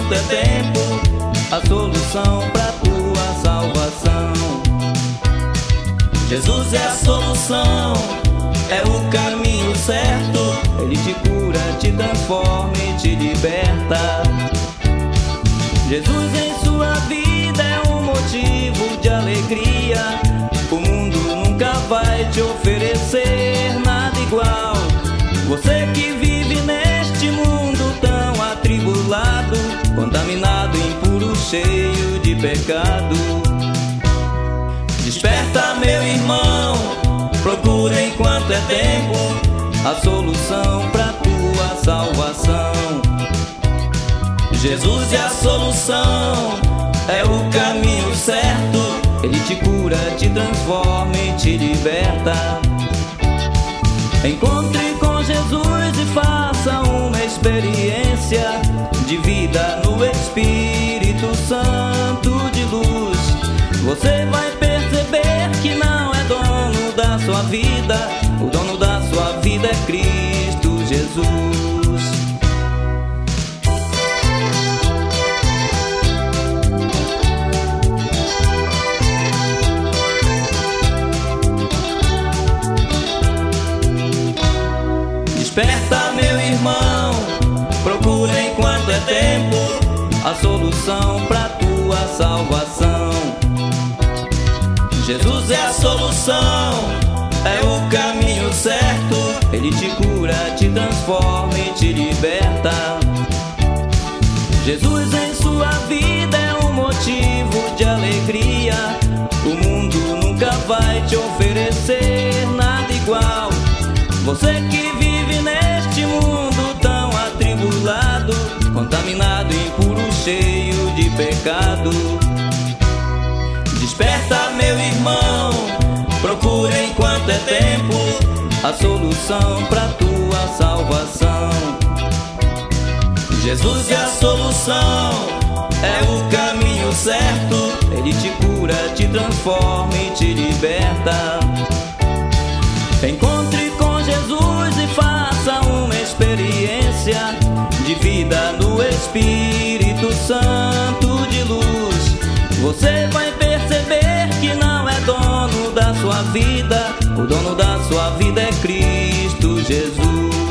enquanto é tempo, a solução pra tua salvação. Jesus é a solução, é o caminho certo. Ele te cura, te transforma e te liberta. Jesus em sua vida é um motivo de alegria. O mundo nunca vai te oferecer nada igual. Você que vive neste mundo tão atribulado, contaminado, impuro, cheio de pecado. Desperta, meu irmão, procura enquanto é tempo a solução pra tua salvação. Jesus é a solução, é o caminho certo. Ele te cura, te transforma e te liberta. Encontre com Jesus e faça uma experiência de vida no Espírito Santo de luz. Você vai perceber que não é dono da sua vida, o dono da sua vida é Cristo Jesus. Desperta, meu irmão, procura enquanto é tempo a solução pra tua salvação. Jesus é a solução, é o caminho certo. Ele te cura, te transforma e te liberta. Jesus em sua vida é um motivo de alegria. O mundo nunca vai te oferecer nada igual. Você que vive neste mundo tão atribulado, contaminado, impuro, cheio de pecado. Desperta, meu irmão, procura enquanto é tempo a solução pra tua salvação. Jesus é a solução, é o caminho certo. Ele te cura, te transforma e te liberta. Encontre com Jesus e faça uma experiência de vida no Espírito Santo de luz. Você vai perceber que não é dono da sua vida, o dono da sua vida é Cristo Jesus.